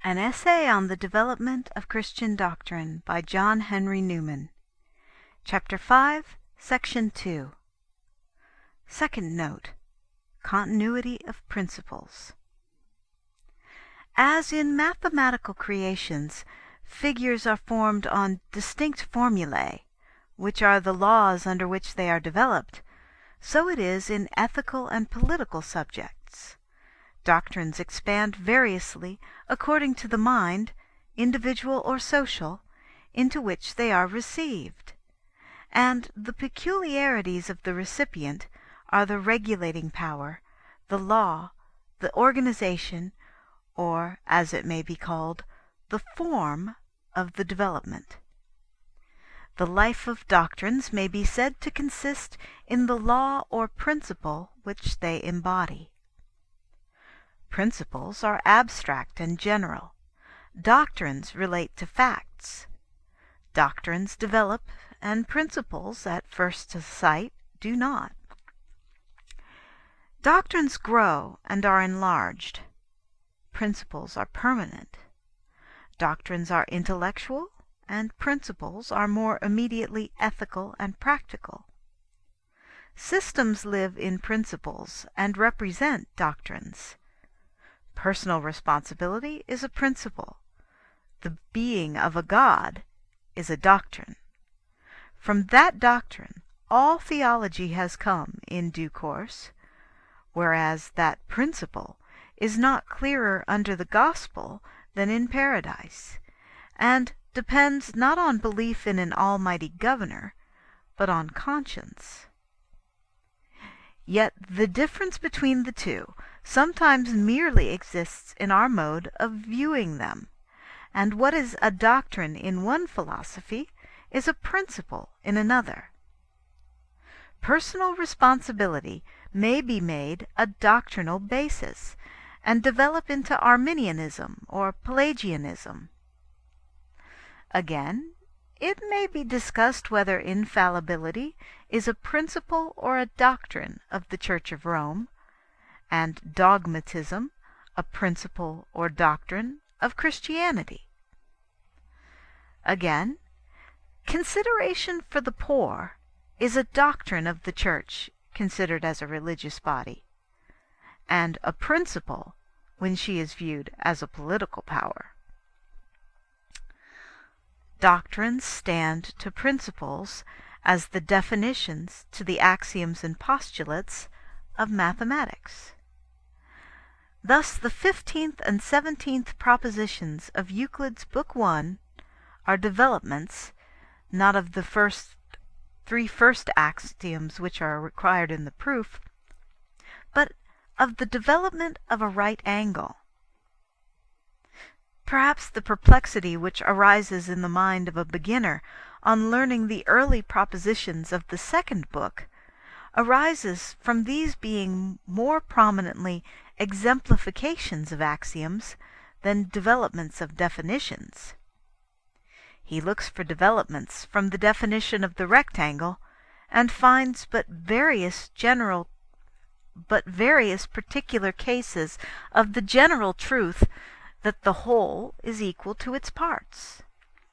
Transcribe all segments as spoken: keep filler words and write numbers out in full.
An Essay on the Development of Christian Doctrine by John Henry Newman. Chapter five, Section two. Second Note: Continuity of Principles. As in mathematical creations, figures are formed on distinct formulae, which are the laws under which they are developed, so it is in ethical and political subjects. Doctrines expand variously according to the mind, individual or social, into which they are received, and the peculiarities of the recipient are the regulating power, the law, the organization, or, as it may be called, the form of the development. The life of doctrines may be said to consist in the law or principle which they embody. Principles are abstract and general. Doctrines relate to facts. Doctrines develop, and principles, at first sight, do not. Doctrines grow and are enlarged. Principles are permanent. Doctrines are intellectual, and principles are more immediately ethical and practical. Systems live in principles and represent doctrines. Personal responsibility is a principle. The being of a God is a doctrine. From that doctrine all theology has come in due course, whereas that principle is not clearer under the gospel than in paradise, and depends not on belief in an almighty governor, but on conscience. Yet the difference between the two sometimes merely exists in our mode of viewing them, and what is a doctrine in one philosophy is a principle in another. Personal responsibility may be made a doctrinal basis, and develop into Arminianism or Pelagianism. Again, it may be discussed whether infallibility is a principle or a doctrine of the Church of Rome, and dogmatism a principle or doctrine of Christianity. Again, consideration for the poor is a doctrine of the Church considered as a religious body, and a principle when she is viewed as a political power. Doctrines stand to principles as the definitions to the axioms and postulates of mathematics. Thus the fifteenth and seventeenth propositions of Euclid's Book One are developments, not of the first three first axioms which are required in the proof, but of the development of a right angle. Perhaps the perplexity which arises in the mind of a beginner on learning the early propositions of the second book arises from these being more prominently exemplifications of axioms than developments of definitions. He looks for developments from the definition of the rectangle, and finds but various general but various particular cases of the general truth that the whole is equal to its parts.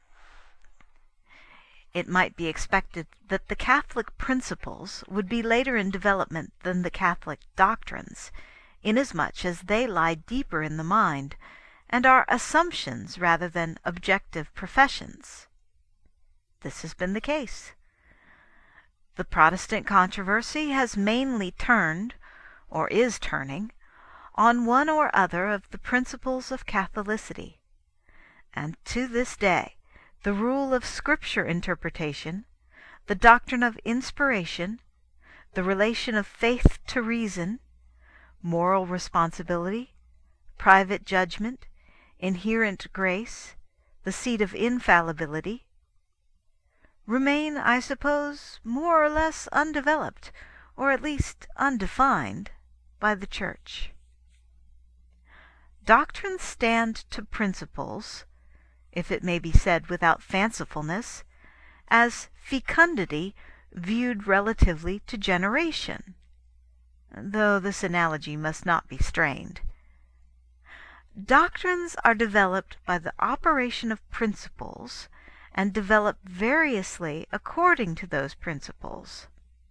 It might be expected that the Catholic principles would be later in development than the Catholic doctrines, inasmuch as they lie deeper in the mind, and are assumptions rather than objective professions. This has been the case. The Protestant controversy has mainly turned, or is turning, on one or other of the principles of Catholicity, and to this day the rule of Scripture interpretation, the doctrine of inspiration, the relation of faith to reason, moral responsibility, private judgment, inherent grace, the seat of infallibility, remain, I suppose, more or less undeveloped, or at least undefined, by the Church. Doctrines stand to principles, if it may be said without fancifulness, as fecundity viewed relatively to generation, though this analogy must not be strained. Doctrines are developed by the operation of principles, and develop variously according to those principles.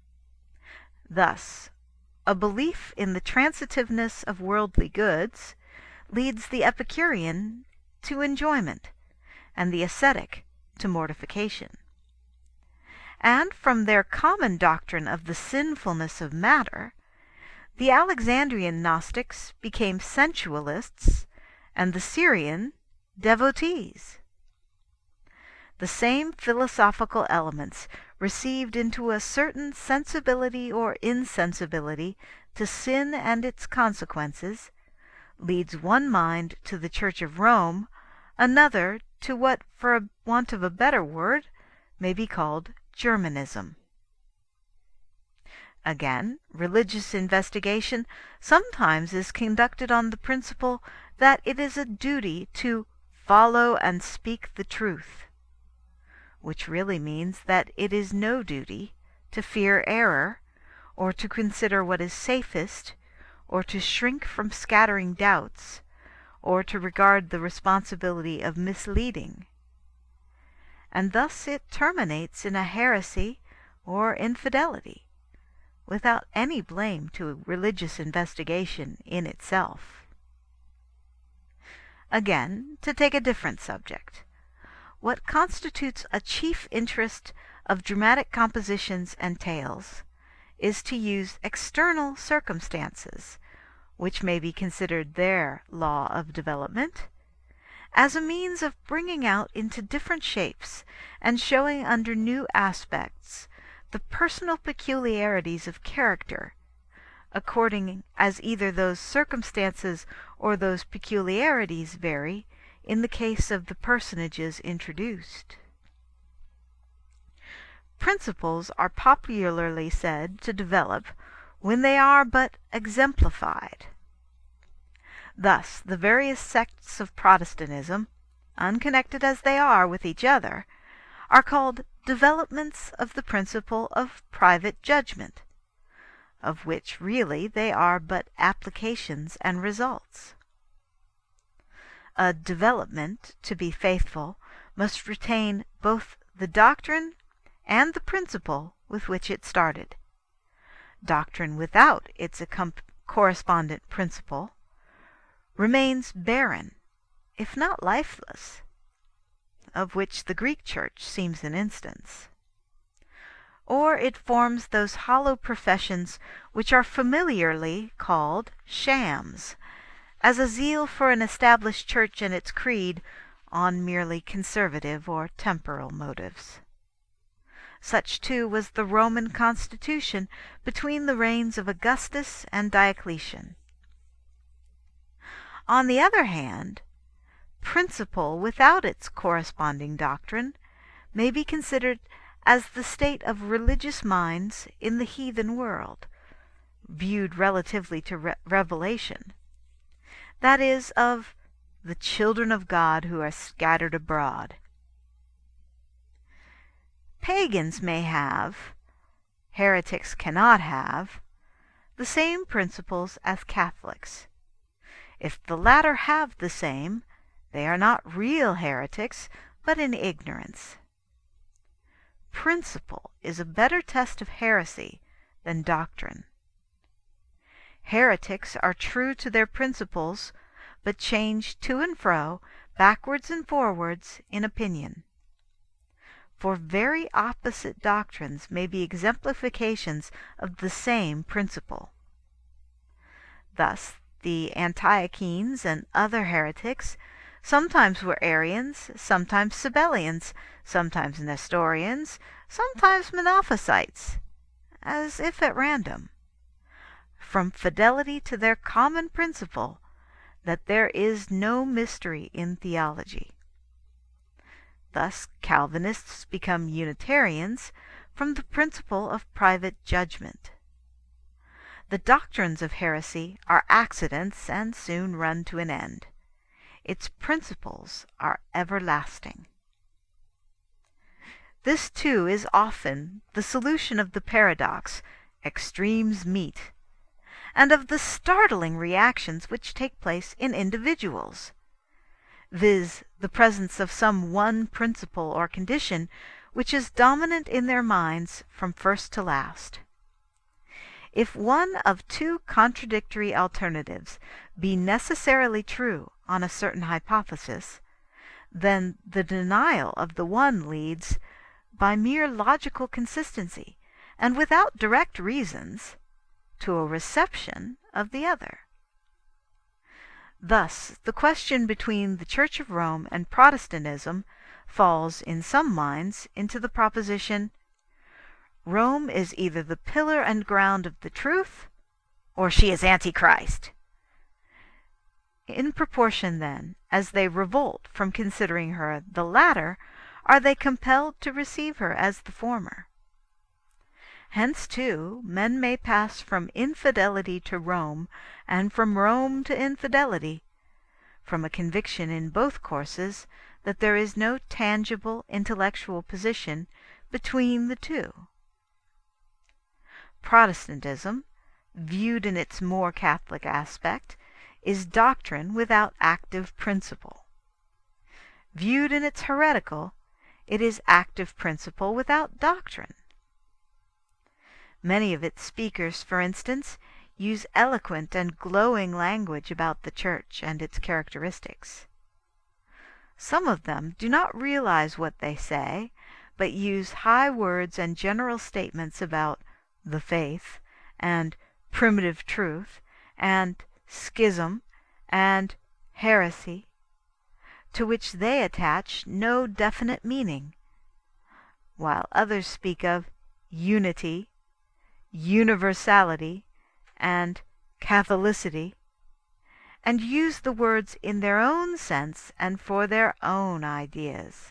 Thus, a belief in the transitiveness of worldly goods leads the Epicurean to enjoyment, and the ascetic to mortification. And from their common doctrine of the sinfulness of matter, the Alexandrian Gnostics became sensualists, and the Syrian devotees. The same philosophical elements received into a certain sensibility or insensibility to sin and its consequences leads one mind to the Church of Rome, another to what, for want of a better word, may be called Germanism. Again, religious investigation sometimes is conducted on the principle that it is a duty to follow and speak the truth, which really means that it is no duty to fear error, or to consider what is safest, or to shrink from scattering doubts, or to regard the responsibility of misleading. And thus it terminates in a heresy or infidelity, without any blame to religious investigation in itself. Again, to take a different subject, what constitutes a chief interest of dramatic compositions and tales is to use external circumstances, which may be considered their law of development, as a means of bringing out into different shapes and showing under new aspects the personal peculiarities of character, according as either those circumstances or those peculiarities vary in the case of the personages introduced. Principles are popularly said to develop when they are but exemplified. Thus the various sects of Protestantism, unconnected as they are with each other, are called developments of the principle of private judgment, of which really they are but applications and results. A development, to be faithful, must retain both the doctrine and the principle with which it started. Doctrine without its correspondent principle remains barren, if not lifeless, of which the Greek Church seems an instance. Or it forms those hollow professions which are familiarly called shams, as a zeal for an established church and its creed on merely conservative or temporal motives. Such, too, was the Roman constitution between the reigns of Augustus and Diocletian. On the other hand, principle without its corresponding doctrine may be considered as the state of religious minds in the heathen world, viewed relatively to re revelation, that is, of the children of God who are scattered abroad. Pagans may have, heretics cannot have, the same principles as Catholics. If the latter have the same, they are not real heretics, but in ignorance. Principle is a better test of heresy than doctrine. Heretics are true to their principles, but change to and fro, backwards and forwards, in opinion. For very opposite doctrines may be exemplifications of the same principle. Thus the Antiochenes and other heretics sometimes were Arians, sometimes Sabellians, sometimes Nestorians, sometimes Monophysites, as if at random, from fidelity to their common principle, that there is no mystery in theology. Thus Calvinists become Unitarians from the principle of private judgment. The doctrines of heresy are accidents and soon run to an end. Its principles are everlasting. This, too, is often the solution of the paradox, extremes meet, and of the startling reactions which take place in individuals, viz., the presence of some one principle or condition which is dominant in their minds from first to last. If one of two contradictory alternatives be necessarily true on a certain hypothesis, then the denial of the one leads, by mere logical consistency, and without direct reasons, to a reception of the other. Thus the question between the Church of Rome and Protestantism falls in some minds into the proposition: Rome is either the pillar and ground of the truth, or she is Antichrist. In proportion, then, as they revolt from considering her the latter, are they compelled to receive her as the former. Hence, too, men may pass from infidelity to Rome, and from Rome to infidelity, from a conviction in both courses that there is no tangible intellectual position between the two. Protestantism, viewed in its more Catholic aspect, is doctrine without active principle. Viewed in its heretical, it is active principle without doctrine. Many of its speakers, for instance, use eloquent and glowing language about the Church and its characteristics. Some of them do not realize what they say, but use high words and general statements about the faith, and primitive truth, and schism, and heresy, to which they attach no definite meaning, while others speak of unity, universality, and Catholicity, and use the words in their own sense and for their own ideas.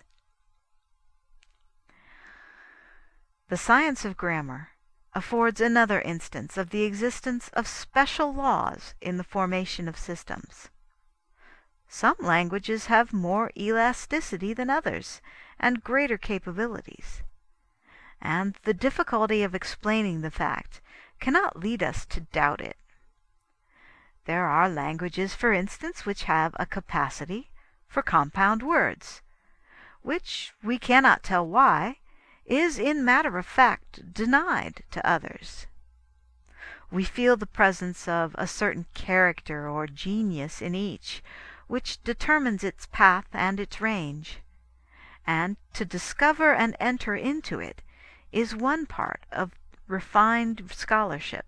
The science of grammar affords another instance of the existence of special laws in the formation of systems. Some languages have more elasticity than others, and greater capabilities, and the difficulty of explaining the fact cannot lead us to doubt it. There are languages, for instance, which have a capacity for compound words, which, we cannot tell why, is in matter of fact denied to others. We feel the presence of a certain character or genius in each, which determines its path and its range, and to discover and enter into it is one part of refined scholarship.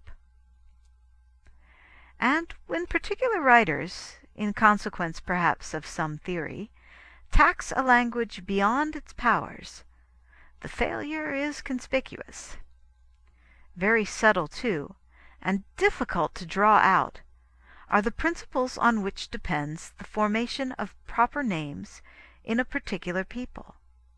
And when particular writers, in consequence perhaps of some theory, tax a language beyond its powers, the failure is conspicuous. Very subtle, too, and difficult to draw out, are the principles on which depends the formation of proper names in a particular people.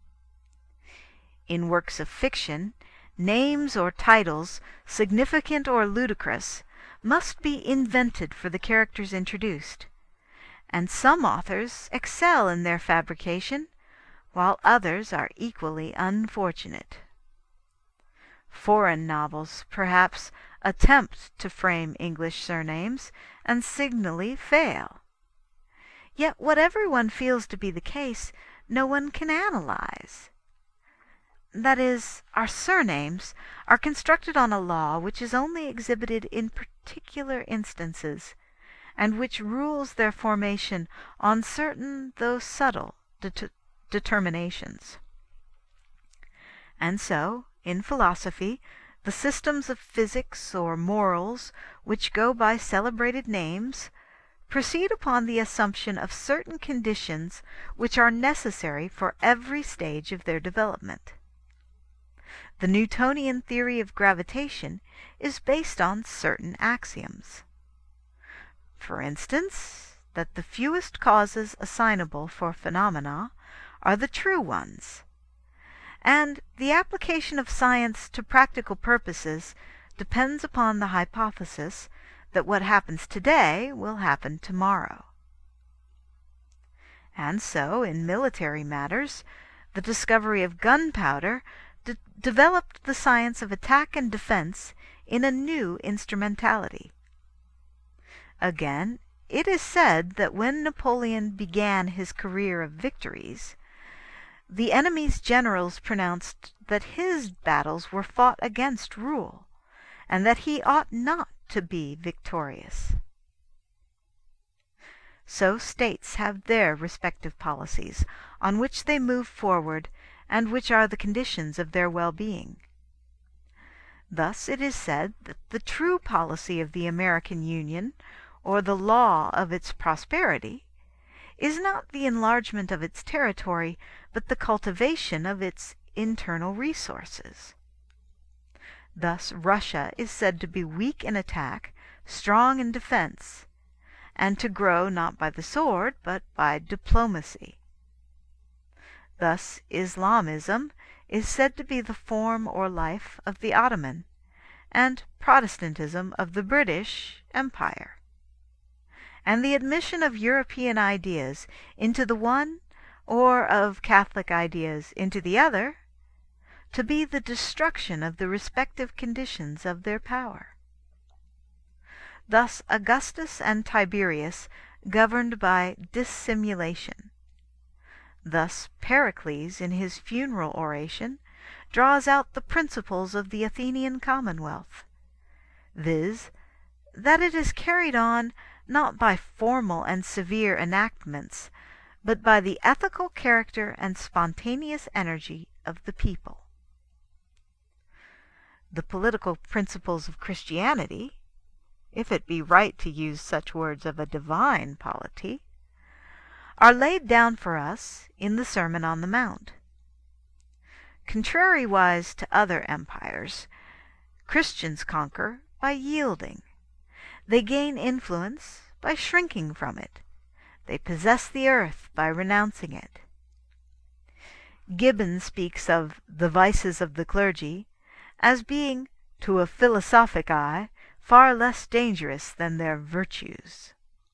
In works of fiction, names or titles, significant or ludicrous, must be invented for the characters introduced, and some authors excel in their fabrication, while others are equally unfortunate. Foreign novels, perhaps, attempt to frame English surnames, and signally fail. Yet what everyone feels to be the case, no one can analyze. That is, our surnames are constructed on a law which is only exhibited in particular instances, and which rules their formation on certain, though subtle, det determinations. And so, in philosophy, the systems of physics or morals, which go by celebrated names, proceed upon the assumption of certain conditions which are necessary for every stage of their development. The Newtonian theory of gravitation is based on certain axioms. For instance, that the fewest causes assignable for phenomena are the true ones, and the application of science to practical purposes depends upon the hypothesis that what happens today will happen tomorrow. And so, in military matters, the discovery of gunpowder de developed the science of attack and defense in a new instrumentality. Again, it is said that when Napoleon began his career of victories, the enemy's generals pronounced that his battles were fought against rule, and that he ought not to be victorious. So states have their respective policies, on which they move forward, and which are the conditions of their well-being. Thus it is said that the true policy of the American Union, or the law of its prosperity, is not the enlargement of its territory, but the cultivation of its internal resources. Thus Russia is said to be weak in attack, strong in defense, and to grow not by the sword, but by diplomacy. Thus Islamism is said to be the form or life of the Ottoman, and Protestantism of the British Empire. And the admission of European ideas into the one, or of Catholic ideas into the other, to be the destruction of the respective conditions of their power. Thus Augustus and Tiberius governed by dissimulation. Thus Pericles, in his funeral oration, draws out the principles of the Athenian commonwealth, viz., that it is carried on not by formal and severe enactments, but by the ethical character and spontaneous energy of the people. The political principles of Christianity, if it be right to use such words of a divine polity, are laid down for us in the Sermon on the Mount. Contrariwise to other empires, Christians conquer by yielding. They gain influence by shrinking from it. They possess the earth by renouncing it. Gibbon speaks of the vices of the clergy as being, to a philosophic eye, far less dangerous than their virtues.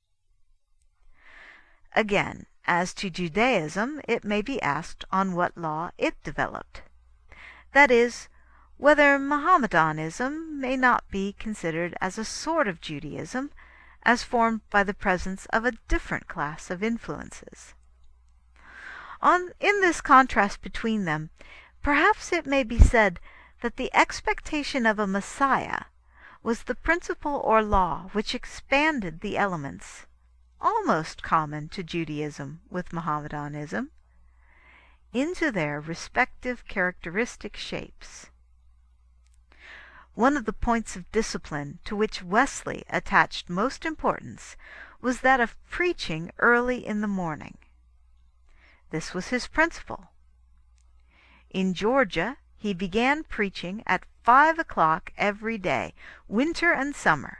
Again, as to Judaism, it may be asked on what law it developed. That is, whether Mohammedanism may not be considered as a sort of Judaism, as formed by the presence of a different class of influences. On, in this contrast between them, perhaps it may be said that the expectation of a Messiah was the principle or law which expanded the elements, almost common to Judaism with Mohammedanism, into their respective characteristic shapes. One of the points of discipline to which Wesley attached most importance was that of preaching early in the morning. This was his principle. In Georgia he began preaching at five o'clock every day, winter and summer.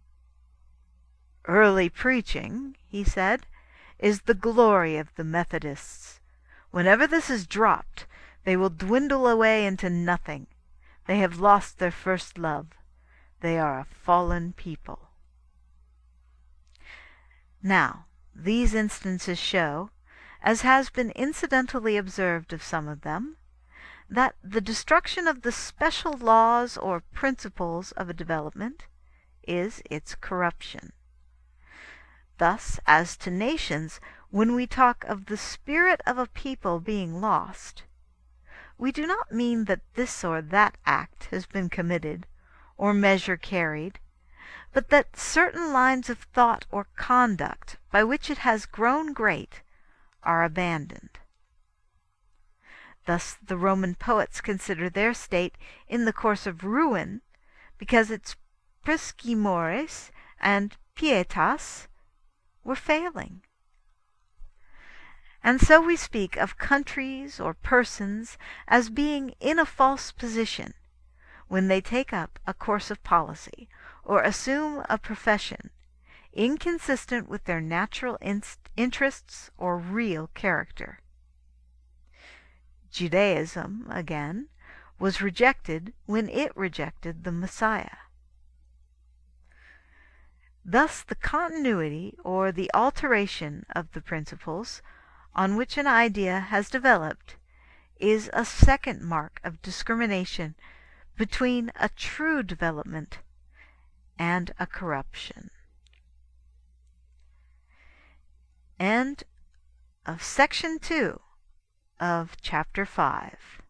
"Early preaching," he said, "is the glory of the Methodists. Whenever this is dropped, they will dwindle away into nothing. They have lost their first love. They are a fallen people." Now, these instances show, as has been incidentally observed of some of them, that the destruction of the special laws or principles of a development is its corruption. Thus, as to nations, when we talk of the spirit of a people being lost, we do not mean that this or that act has been committed, or measure carried, but that certain lines of thought or conduct by which it has grown great are abandoned. Thus the Roman poets consider their state in the course of ruin, because its priscimores and pietas were failing. And so we speak of countries or persons as being in a false position when they take up a course of policy or assume a profession inconsistent with their natural interests or real character. Judaism, again, was rejected when it rejected the Messiah. Thus the continuity or the alteration of the principles on which an idea has developed is a second mark of discrimination between a true development and a corruption. End of section two of chapter five.